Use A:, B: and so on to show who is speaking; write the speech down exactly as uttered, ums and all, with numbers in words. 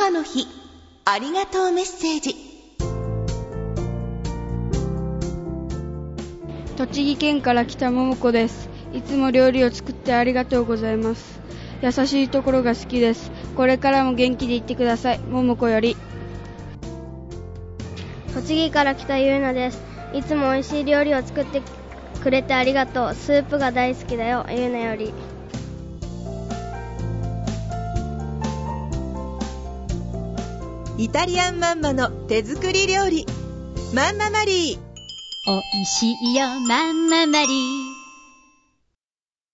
A: 母の日ありがとうメッセージ。
B: 栃木県から来た桃子です。いつも料理を作ってありがとうございます。優しいところが好きです。これからも元気でいってください。桃子より。
C: 栃木から来たゆうなです。いつも美味しい料理を作ってくれてありがとう。スープが大好きだよ。ゆうなより。
A: イタリアンマンマの手作り料理、マンママリー。
D: おいしいよマンママリー。